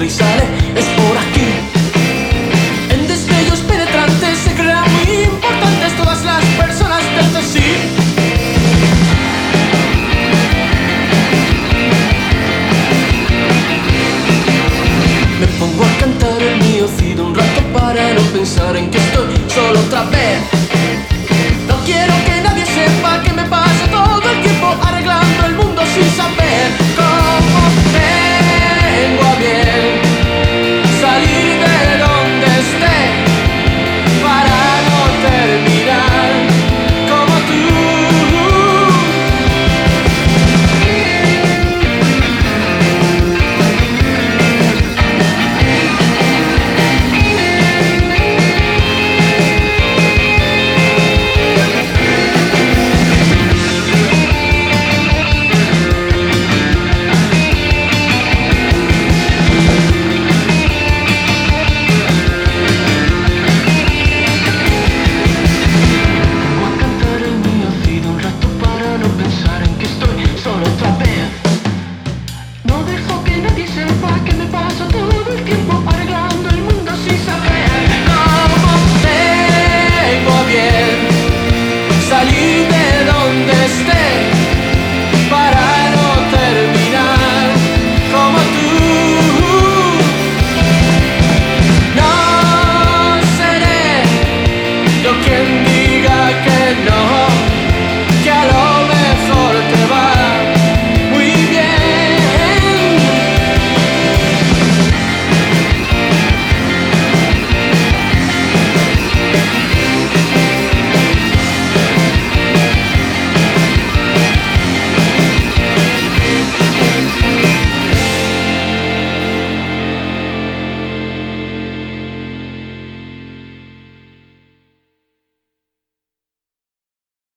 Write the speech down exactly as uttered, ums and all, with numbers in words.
y sale, es por aquí. En destellos penetrantes se crean muy importantes todas las personas de este sí. Me pongo a cantar el mío, cido un rato para no pensar en que estoy solo otra vez.